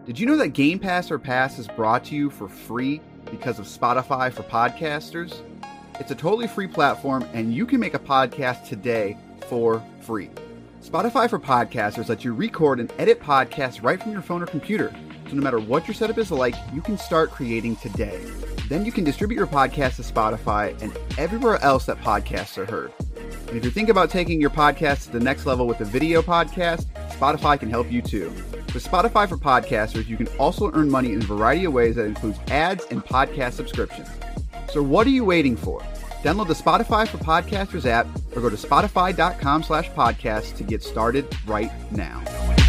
Did you know that Game Pass or Pass is brought to you for free because of Spotify for podcasters? It's a totally free platform, and you can make a podcast today for free. Spotify for podcasters lets you record and edit podcasts right from your phone or computer. So no matter what your setup is like, you can start creating today. Then you can distribute your podcast to Spotify and everywhere else that podcasts are heard. And if you're thinking about taking your podcast to the next level with a video podcast, Spotify can help you too. With Spotify for podcasters, you can also earn money in a variety of ways that includes ads and podcast subscriptions. So what are you waiting for? Download the Spotify for Podcasters app or go to spotify.com/podcast to get started right now.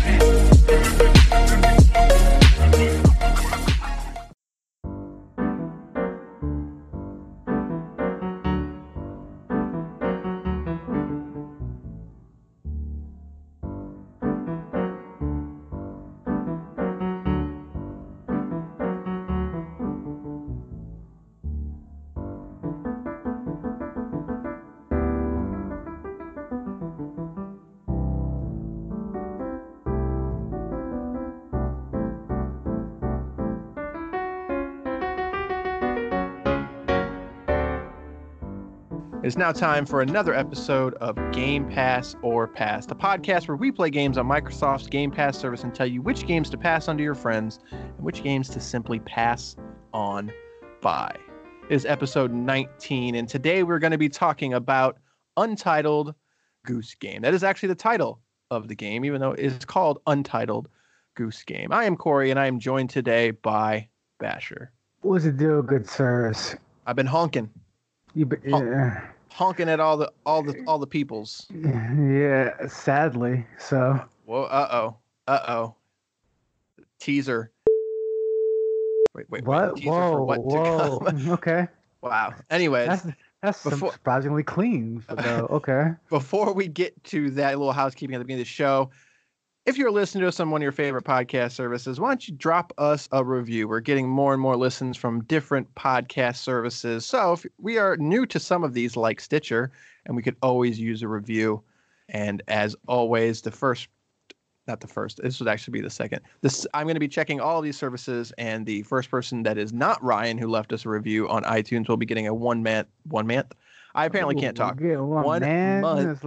It's now time for another episode of Game Pass or Pass, the podcast where we play games on Microsoft's Game Pass service and tell you which games to pass on to your friends and which games to simply pass on by. It is episode 19, and today we're going to be talking about Untitled Goose Game. That is actually the title of the game, even though it is called Untitled Goose Game. I am Corey, and I am joined today by Basher. What's the deal, good sirs? I've been honking. Honking at all the peoples. Yeah, sadly. So. Whoa! Uh-oh. Teaser. Wait. What? Teaser for what to come. Okay. Wow. Anyways, that's surprisingly clean. Okay. Before we get to that little housekeeping at the beginning of the show, if you're listening to us on one of your favorite podcast services, why don't you drop us a review? We're getting more and more listens from different podcast services. So if we are new to some of these, like Stitcher, and we could always use a review. And as always, this would actually be the second. I'm going to be checking all of these services, and the first person that is not Ryan who left us a review on iTunes will be getting a one month. I apparently can't talk. One month.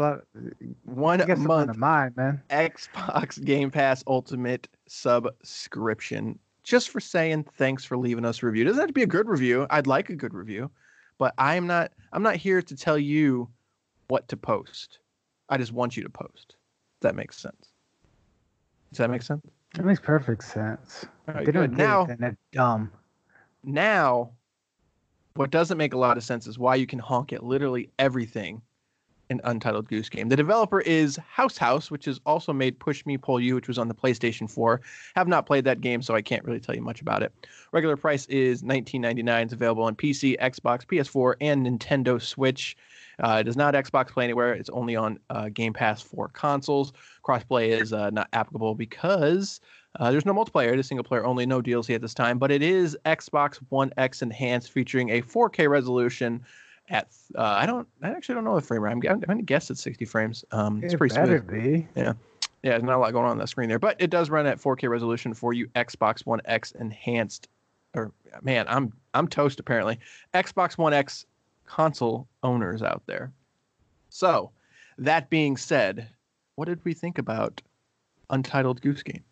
Of mine, man. Xbox Game Pass Ultimate subscription. Just for saying thanks for leaving us a review. It doesn't have to be a good review. I'd like a good review, but I'm not here to tell you what to post. I just want you to post. If that makes sense. Does that make sense? That makes perfect sense. All right, they don't get it, then they're dumb. Now, what doesn't make a lot of sense is why you can honk at literally everything in Untitled Goose Game. The developer is House, which has also made Push Me Pull You, which was on the PlayStation 4. Have not played that game, so I can't really tell you much about it. Regular price is $19.99. It's available on PC, Xbox, PS4, and Nintendo Switch. It is not Xbox Play Anywhere. It's only on Game Pass for consoles. Crossplay is not applicable because there's no multiplayer. It is single player only, no DLC at this time. But it is Xbox One X enhanced, featuring a 4K resolution at I actually don't know the frame rate. I'm going to guess it's 60 frames. It's pretty smooth. Be. Yeah, there's not a lot going on the screen there, but it does run at 4K resolution for you Xbox One X enhanced. Or man, I'm toast apparently. Xbox One X console owners out there. So, that being said, what did we think about Untitled Goose Game?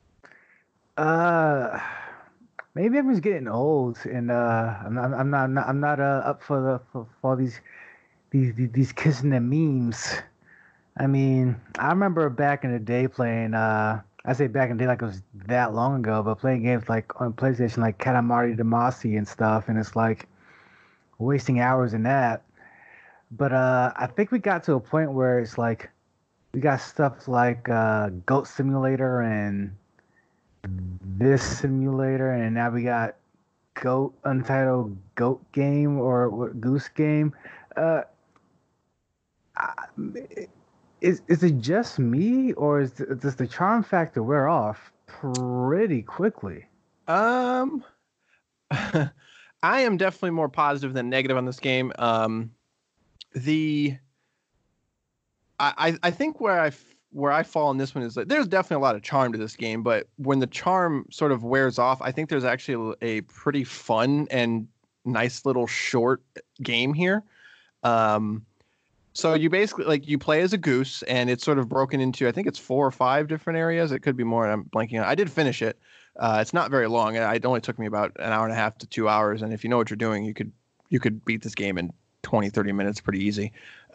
Maybe I'm just getting old, and I'm not up for all these kissing and memes. I mean, I remember back in the day playing. I say back in the day like it was that long ago, but playing games like on PlayStation, like Katamari Damacy and stuff, and it's like wasting hours in that. But I think we got to a point where it's like we got stuff like Goat Simulator and this simulator, and now we got Untitled Goat Game or Goose Game. Is it just me, or does the charm factor wear off pretty quickly? I am definitely more positive than negative on this game. I think where where I fall in this one is that there's definitely a lot of charm to this game, but when the charm sort of wears off, I think there's actually a pretty fun and nice little short game here. So you basically like you play as a goose, and it's sort of broken into, I think it's 4 or 5 different areas. It could be more. I'm blanking on. I did finish it. It's not very long. It only took me about an hour and a half to 2 hours. And if you know what you're doing, you could beat this game in 20, 30 minutes pretty easy.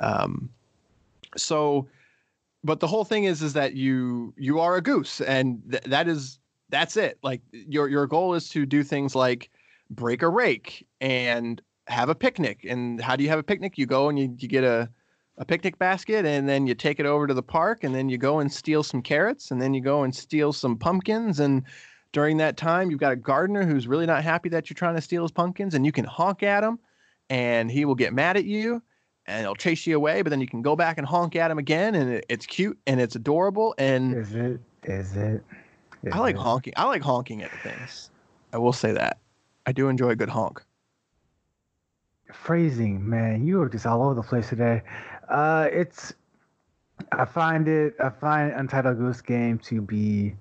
But the whole thing is that you are a goose, and that's it. Like your goal is to do things like break a rake and have a picnic. And how do you have a picnic? You go and you get a picnic basket, and then you take it over to the park, and then you go and steal some carrots, and then you go and steal some pumpkins. And during that time, you've got a gardener who's really not happy that you're trying to steal his pumpkins, and you can honk at him, and he will get mad at you, and he'll chase you away. But then you can go back and honk at him again, and it's cute and it's adorable. And Is it? I like honking. I like honking at things. I will say that. I do enjoy a good honk. Phrasing, man, you are just all over the place today. I find Untitled Goose Game to be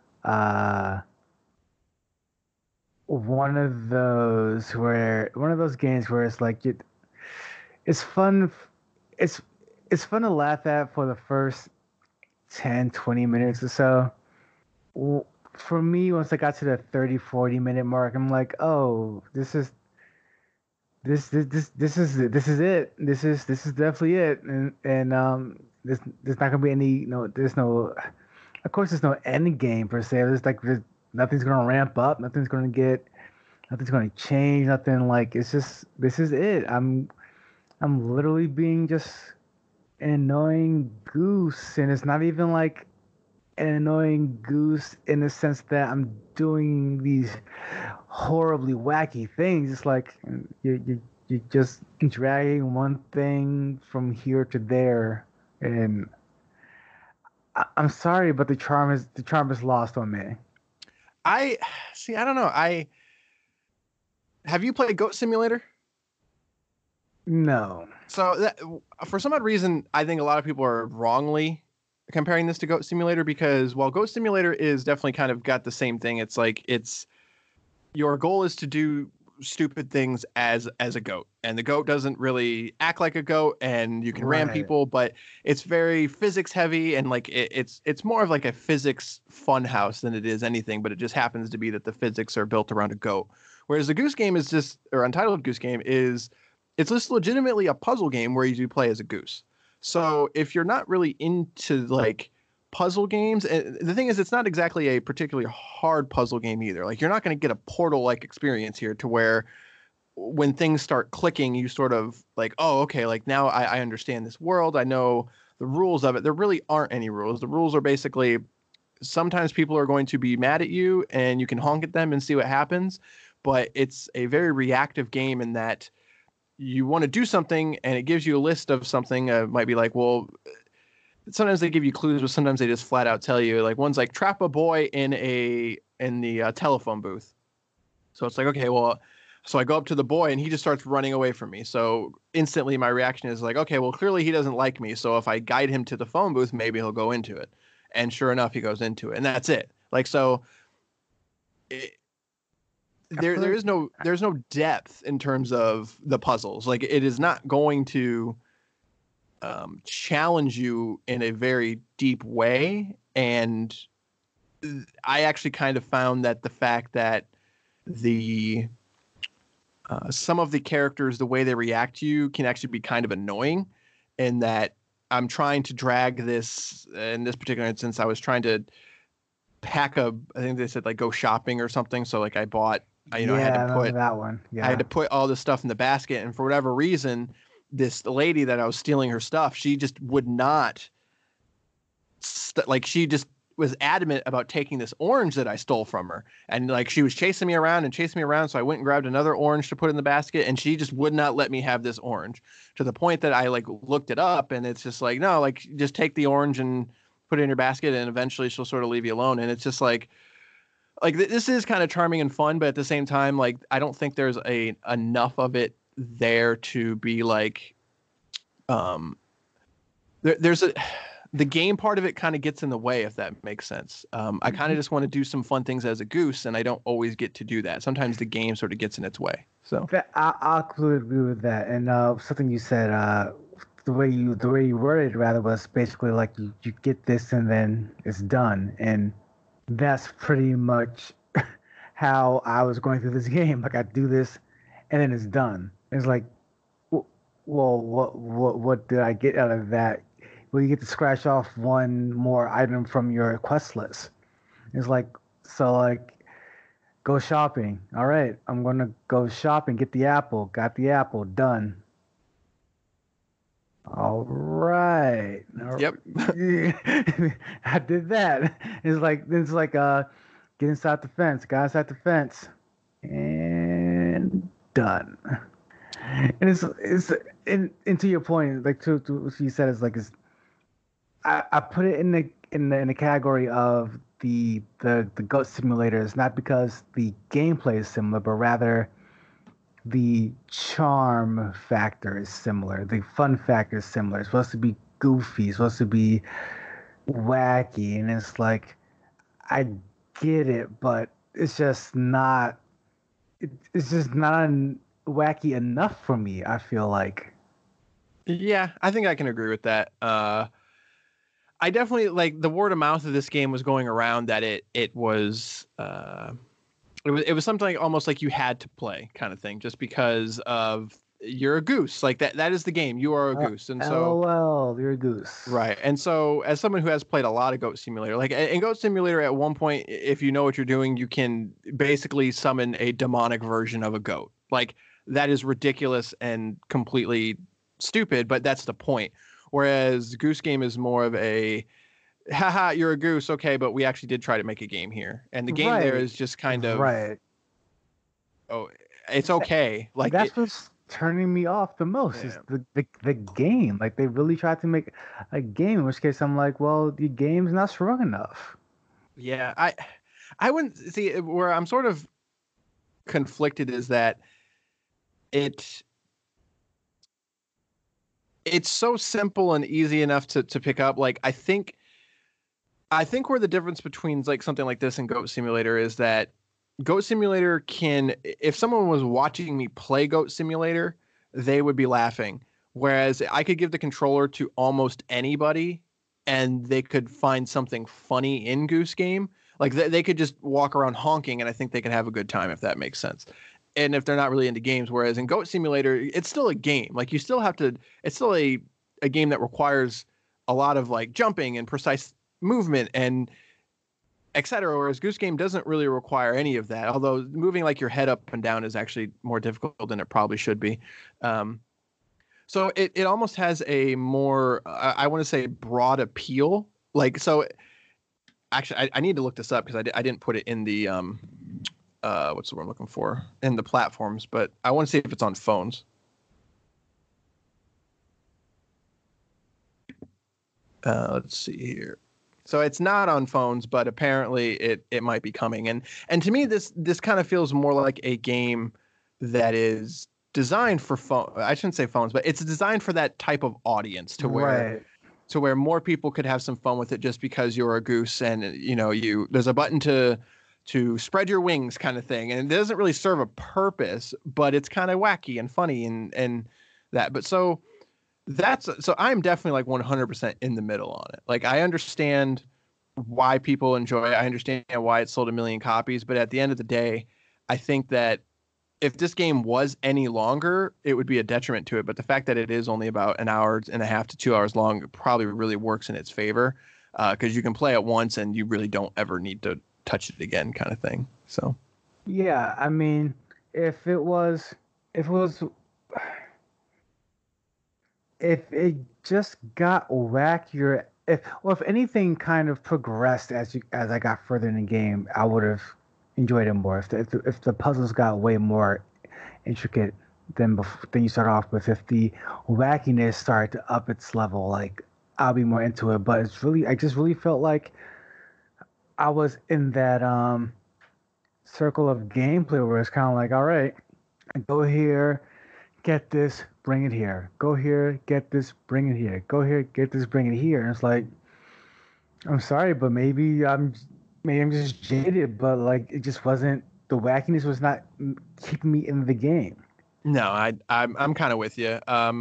one of those games where it's like it's fun. It's fun to laugh at for the first 10, 20 minutes or so. For me, once I got to the 30, 40-minute mark, I'm like, oh, this is it. This is definitely it. And there's not gonna be any there's no end game per se. Nothing's gonna ramp up, nothing's gonna change, nothing. Like, it's just, this is it. I'm literally being just an annoying goose, and it's not even like an annoying goose in the sense that I'm doing these horribly wacky things. It's like you're just dragging one thing from here to there, and I'm sorry, but the charm is lost on me. I don't know. Have you played Goat Simulator? No. So for some odd reason, I think a lot of people are wrongly comparing this to Goat Simulator, because while Goat Simulator is definitely kind of got the same thing, it's like your goal is to do stupid things as a goat, and the goat doesn't really act like a goat, and you can ram people, but it's very physics heavy, and like it's more of like a physics fun house than it is anything, but it just happens to be that the physics are built around a goat. Whereas the Goose Game or Untitled Goose Game it's just legitimately a puzzle game where you do play as a goose. So if you're not really into like puzzle games, and the thing is, it's not exactly a particularly hard puzzle game either. Like, you're not going to get a Portal-like experience here to where when things start clicking, you sort of like, oh, okay, like now I understand this world. I know the rules of it. There really aren't any rules. The rules are basically sometimes people are going to be mad at you and you can honk at them and see what happens. But it's a very reactive game in that you want to do something and it gives you a list of something. Might be like, well, sometimes they give you clues, but sometimes they just flat out tell you. Like, one's like, trap a boy in the telephone booth. So it's like, okay, well, so I go up to the boy and he just starts running away from me. So instantly my reaction is like, okay, well, clearly he doesn't like me. So if I guide him to the phone booth, maybe he'll go into it. And sure enough, he goes into it, and that's it. Like, so there's no depth in terms of the puzzles. Like, it is not going to challenge you in a very deep way. And I actually kind of found that the fact that some of the characters, the way they react to you can actually be kind of annoying, in that I'm trying to drag this. In this particular instance, I was trying to pack I think they said like go shopping or something. So like I bought, I had to put that one. Yeah. I had to put all this stuff in the basket, and for whatever reason, the lady that I was stealing her stuff, she just would not she just was adamant about taking this orange that I stole from her. And like, she was chasing me around. So I went and grabbed another orange to put in the basket, and she just would not let me have this orange, to the point that I like looked it up, and it's just like, no, like, just take the orange and put it in your basket, and eventually she'll sort of leave you alone. And it's just like this is kind of charming and fun, but at the same time, like, I don't think there's enough of it there to be like, there's the game part of it kind of gets in the way, if that makes sense. I kind of just want to do some fun things as a goose, and I don't always get to do that. Sometimes the game sort of gets in its way. So I'll completely agree with that. And something you said, the way you worded rather was basically like you get this and then it's done, and that's pretty much how I was going through this game. Like I do this, and then it's done. It's like, well, what did I get out of that? Well, you get to scratch off one more item from your quest list. It's like, so like, go shopping. All right, I'm gonna go shopping, get the apple. Got the apple, done. All right. Yep. I did that. It's like get inside the fence, got inside the fence, and done. And and to your point, like to what you said, is like I put it in the category of the goat simulators, not because the gameplay is similar, but rather the charm factor is similar. The fun factor is similar. It's supposed to be goofy. It's supposed to be wacky, and it's like I get it, but it's just not. It's just not wacky enough for me. I feel like. Yeah, I think I can agree with that. I definitely like the word of mouth of this game was going around that it was something like, almost like you had to play kind of thing, just because of you're a goose. Like that is the game. You are a goose, and so LOL, you're a goose, right? And so, as someone who has played a lot of Goat Simulator, like in Goat Simulator, at one point, if you know what you're doing, you can basically summon a demonic version of a goat. Like that is ridiculous and completely stupid, but that's the point. Whereas Goose Game is more of a, haha, you're a goose, okay, but we actually did try to make a game here. And the game there is just kind of, oh, it's okay. Like that's what's turning me off the most, is the game. Like they really tried to make a game, in which case I'm like, well, the game's not strong enough. Yeah, I wouldn't see where I'm sort of conflicted is that it's so simple and easy enough to pick up. Like I think where the difference between like something like this and Goat Simulator is that Goat Simulator can, if someone was watching me play Goat Simulator, they would be laughing. Whereas I could give the controller to almost anybody and they could find something funny in Goose Game. Like they could just walk around honking and I think they could have a good time, if that makes sense. And if they're not really into games, whereas in Goat Simulator, it's still a game. Like you still have to, it's still a game that requires a lot of like jumping and precise movement and etc. Whereas Goose Game doesn't really require any of that. Although moving like your head up and down is actually more difficult than it probably should be. So it almost has a more, I want to say, broad appeal. Like, so actually I need to look this up because I didn't put it in the, what's the word I'm looking for, in the platforms, but I want to see if it's on phones. Let's see here. So it's not on phones, but apparently it might be coming. And to me, this kind of feels more like a game that is designed for phone. I shouldn't say phones, but it's designed for that type of audience to where more people could have some fun with it, just because you're a goose and there's a button to spread your wings kind of thing. And it doesn't really serve a purpose, but it's kind of wacky and funny and that. But so I'm definitely like 100% in the middle on it. Like I understand why people enjoy it. I understand why it sold 1 million copies, but at the end of the day, I think that if this game was any longer, it would be a detriment to it. But the fact that it is only about 1.5 hours to 2 hours long probably really works in its favor, because you can play it once and you really don't ever need to touch it again, kind of thing. So yeah, I mean, if it just got wackier, if anything kind of progressed as I got further in the game, I would have enjoyed it more. If the puzzles got way more intricate than you start off with, if the wackiness started to up its level, like I'll be more into it. But I just really felt like I was in that circle of gameplay where it's kind of like, all right, go here, get this, bring it here. Go here, get this, bring it here. Go here, get this, bring it here. And it's like, I'm sorry, but maybe I'm just jaded, but like it just wasn't the wackiness was not keeping me in the game. No, I'm kind of with you.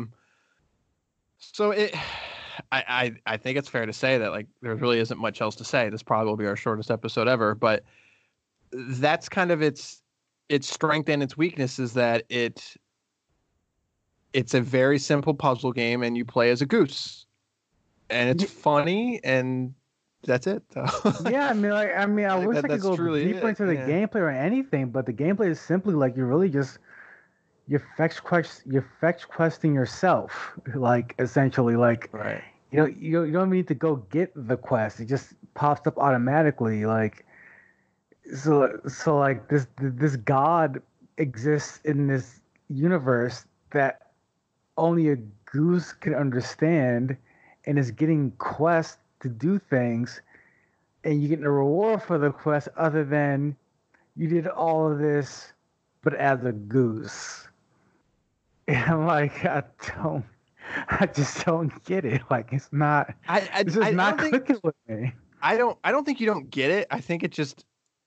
So I think it's fair to say that like there really isn't much else to say. This probably will be our shortest episode ever, but that's kind of its strength and its weakness is that it's a very simple puzzle game and you play as a goose. And it's funny and that's it. Yeah, I wish I could go deeper into the gameplay or anything, but the gameplay is simply like you're fetch questing yourself, like essentially, like right. You don't need to go get the quest; it just pops up automatically. Like so like this god exists in this universe that only a goose can understand, and is getting quests to do things, and you get a reward for the quest other than you did all of this, but as a goose. And I'm like, I just don't get it. Like, it's not, it's just not clicking with me. I don't think you don't get it. I think it just,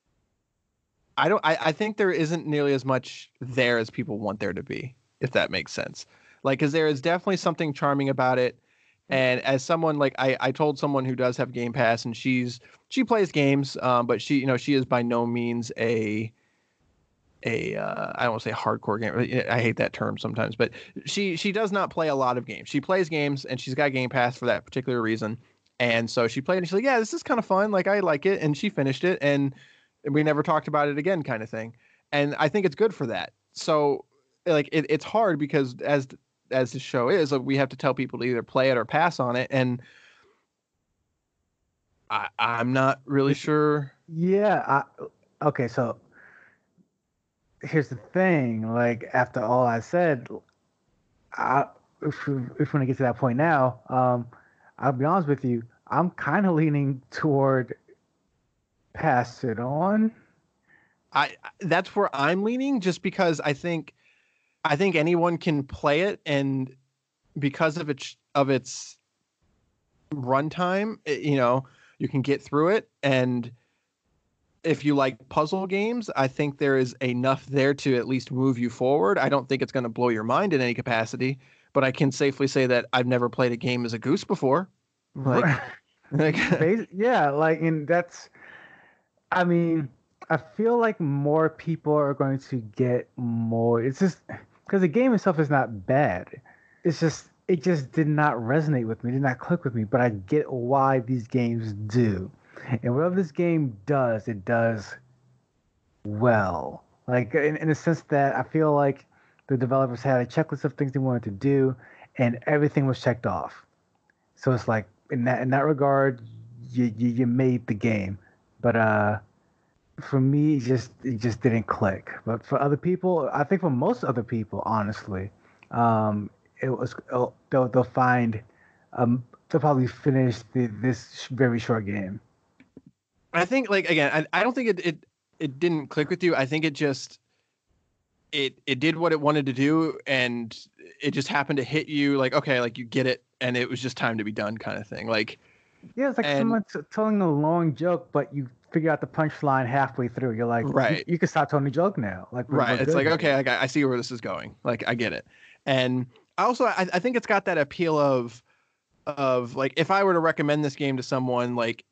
I think there isn't nearly as much there as people want there to be, if that makes sense. Like, because there is definitely something charming about it. And as someone like I told someone who does have Game Pass and she plays games, but she is by no means a I don't want to say hardcore game. I hate that term sometimes, but she does not play a lot of games. She plays games and she's got Game Pass for that particular reason. And so she played and she's like, yeah, this is kind of fun. Like I like it. And she finished it and we never talked about it again kind of thing. And I think it's good for that. So like it's hard because as the show is, like, we have to tell people to either play it or pass on it. And I'm not really sure. Yeah. Okay. So here's the thing, like after all I said, if we want to get to that point now, I'll be honest with you, I'm kind of leaning toward pass it on. That's where I'm leaning, just because I think anyone can play it, and because of its runtime, you can get through it. And if you like puzzle games, I think there is enough there to at least move you forward. I don't think it's going to blow your mind in any capacity, but I can safely say that I've never played a game as a goose before. Yeah, like, and that's, I mean, I feel like more people are going to get more. It's just because the game itself is not bad. It just did not resonate with me, did not click with me, but I get why these games do. And whatever this game does, it does well. Like in a sense that I feel like the developers had a checklist of things they wanted to do, and everything was checked off. So it's like in that regard, you made the game. But for me, it just didn't click. But for other people, I think for most other people, honestly, it was they'll find they'll probably finish this very short game. I think, like, again, I don't think it didn't click with you. I think it just it did what it wanted to do, and it just happened to hit you like, okay, like you get it, and it was just time to be done, kind of thing. Like, yeah, it's like someone telling a long joke, but you figure out the punchline halfway through. You're like, right, you can stop telling the joke now. Like, right, it's like, okay, I see where this is going. Like, I get it. And also, I think it's got that appeal of like, if I were to recommend this game to someone, like,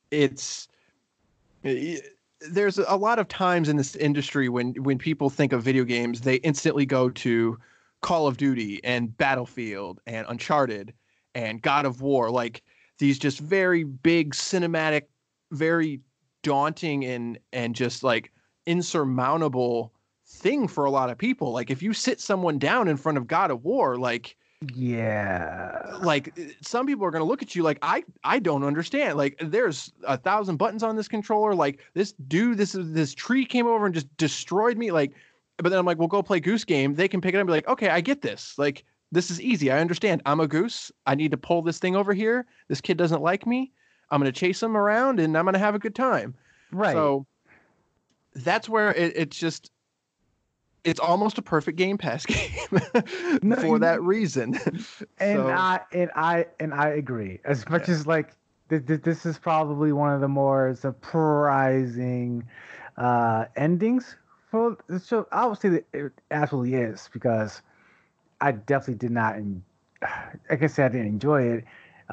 there's a lot of times in this industry when people think of video games, they instantly go to Call of Duty and Battlefield and Uncharted and God of War, like these just very big cinematic, very daunting and just like insurmountable thing for a lot of people. Like if you sit someone down in front of God of War, like, yeah, like some people are going to look at you like, I don't understand. Like there's 1,000 buttons on this controller. Like this tree came over and just destroyed me. Like, but then I'm like, well, go play Goose Game. They can pick it up and be like, okay, I get this. Like, this is easy. I understand. I'm a goose. I need to pull this thing over here. This kid doesn't like me. I'm going to chase him around and I'm going to have a good time. Right. So that's where it's almost a perfect Game Pass game for that reason. And I agree. As much as like this is probably one of the more surprising endings for the show. I would say that it absolutely is because I definitely did not. Like I said, I didn't enjoy it.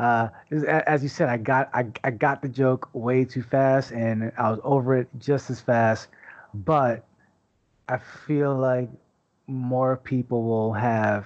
As you said, I got the joke way too fast, and I was over it just as fast. But I feel like more people will have,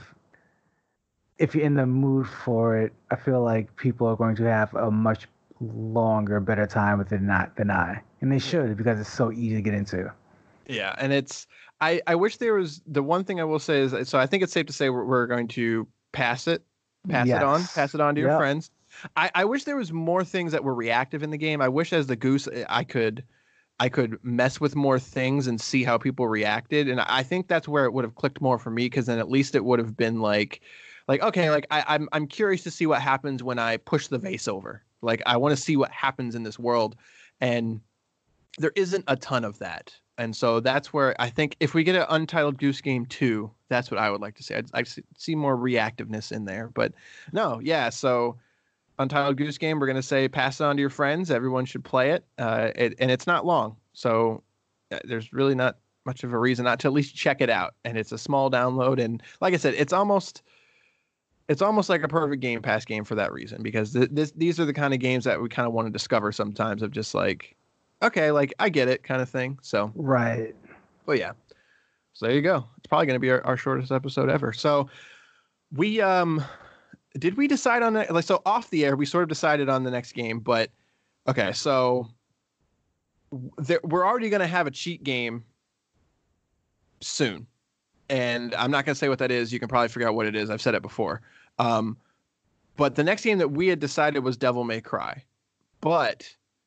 if you're in the mood for it, I feel like people are going to have a much longer, better time with it than I. And they should because it's so easy to get into. Yeah, and I wish there was the one thing I will say is so I think it's safe to say we're going to pass it pass it on to your friends. I wish there was more things that were reactive in the game. I wish as the goose I could mess with more things and see how people reacted, and I think that's where it would have clicked more for me because then at least it would have been like okay, like I'm curious to see what happens when I push the vase over. Like I want to see what happens in this world, and there isn't a ton of that. And so that's where I think if we get an Untitled Goose Game 2, that's what I would like to see. I see more reactiveness in there. But no, yeah, so Untitled Goose Game, we're going to say pass it on to your friends. Everyone should play it. And it's not long. So there's really not much of a reason not to at least check it out. And it's a small download. And like I said, it's almost like a perfect Game Pass game for that reason, because these are the kind of games that we kind of want to discover sometimes of just like, okay, like I get it kind of thing. So, right. But yeah, so there you go. It's probably going to be our shortest episode ever. So we, did we decide on that? Like, so off the air, we sort of decided on the next game, but okay. So we're already going to have a cheat game soon. And I'm not going to say what that is. You can probably figure out what it is. I've said it before. But the next game that we had decided was Devil May Cry. But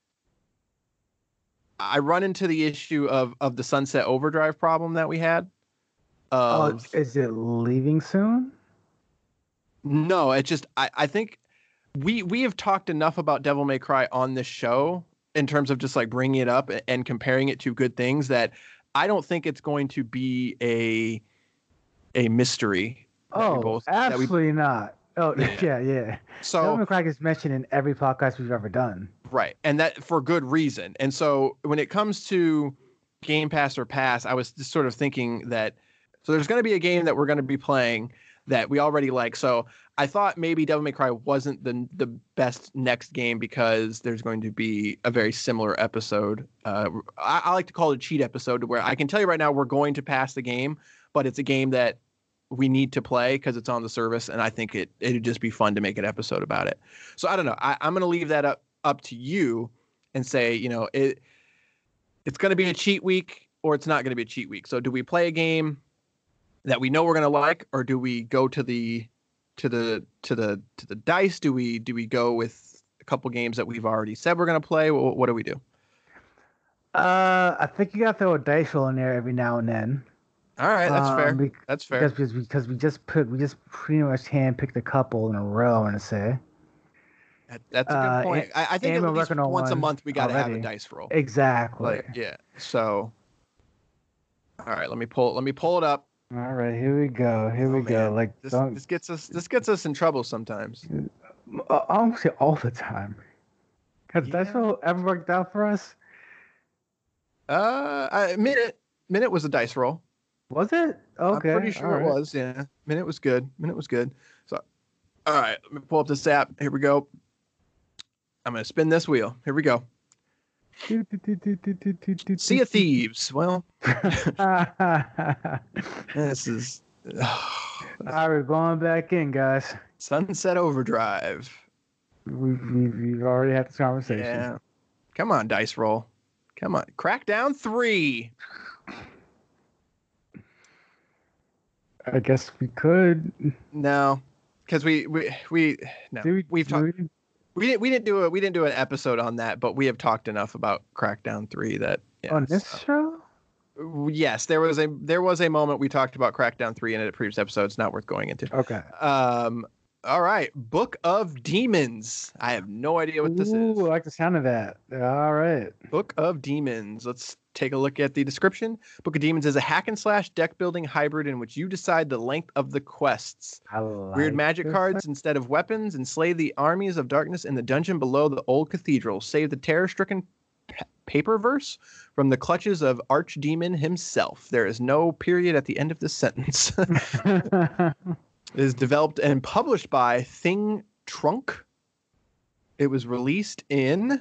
I run into the issue of the Sunset Overdrive problem that we had. Is it leaving soon? No, it just I think we have talked enough about Devil May Cry on this show in terms of just like bringing it up and comparing it to good things that I don't think it's going to be a mystery. Absolutely not. Oh, yeah. So Devil May Cry is mentioned in every podcast we've ever done. Right. And that for good reason. And so when it comes to Game Pass or Pass, I was just sort of thinking that, so there's going to be a game that we're going to be playing that we already like. So I thought maybe Devil May Cry wasn't the best next game because there's going to be a very similar episode. I like to call it a cheat episode, where I can tell you right now we're going to pass the game, but it's a game that we need to play because it's on the service, and I think it'd just be fun to make an episode about it. So I don't know. I'm going to leave that up to you and say, you know, it's going to be a cheat week or it's not going to be a cheat week. So do we play a game that we know we're going to like, or do we go to the dice? Do we go with a couple games that we've already said we're going to play? What do we do? I think you got to throw a dice roll in there every now and then. All right, that's fair. That's fair. Because we just pretty much handpicked a couple in a row, I'm gonna say. That's a good point. I think at least once a month we got to have a dice roll. Exactly. Yeah. So, all right, let me pull it up. All right, here we go. Like this gets us in trouble sometimes. I don't say all the time. Has dice roll ever worked out for us? Minute was a dice roll. Was it? Okay. I'm pretty sure it was. Yeah. Minute was good. So, all right, let me pull up this app. Here we go. I'm going to spin this wheel. Here we go. Sea of Thieves. Well, this is. All right, we're going back in, guys. Sunset Overdrive. We've already had this conversation. Yeah. Come on, dice roll. Come on. Crackdown 3. I guess we could. No, because we didn't do an episode on that, but we have talked enough about Crackdown 3 that on this show. Yes, there was a moment we talked about Crackdown 3 in a previous episode. It's not worth going into. Okay. All right. Book of Demons. I have no idea what this is. Ooh, I like the sound of that. All right. Book of Demons. Let's take a look at the description. Book of Demons is a hack and slash deck building hybrid in which you decide the length of the quests. Weird magic cards instead of weapons, and slay the armies of darkness in the dungeon below the old cathedral. Save the terror-stricken paperverse from the clutches of Archdemon himself. There is no period at the end of this sentence. It is developed and published by Thing Trunk. It was released in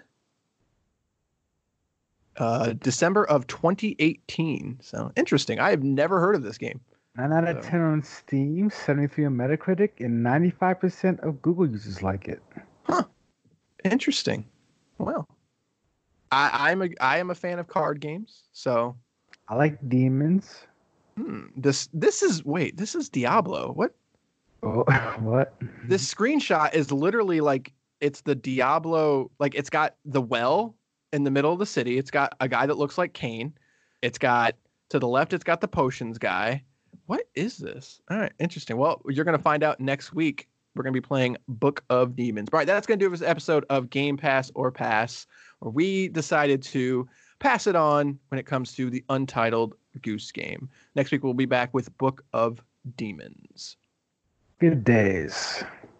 December of 2018. So interesting. I have never heard of this game. 9 out of 10 on Steam, 73 on Metacritic, and 95% of Google users like it. Huh. Interesting. Well, I am a fan of card games, so I like demons. This is Diablo. What? Oh, what? This screenshot is literally like it's the Diablo. Like it's got the well in the middle of the city. It's got a guy that looks like Cain. It's got to the left. It's got the potions guy. What is this? All right, interesting. Well, you're gonna find out next week. We're gonna be playing Book of Demons. All right, that's gonna do this episode of Game Pass or Pass, where we decided to pass it on when it comes to the Untitled Goose Game. Next week we'll be back with Book of Demons. Good days.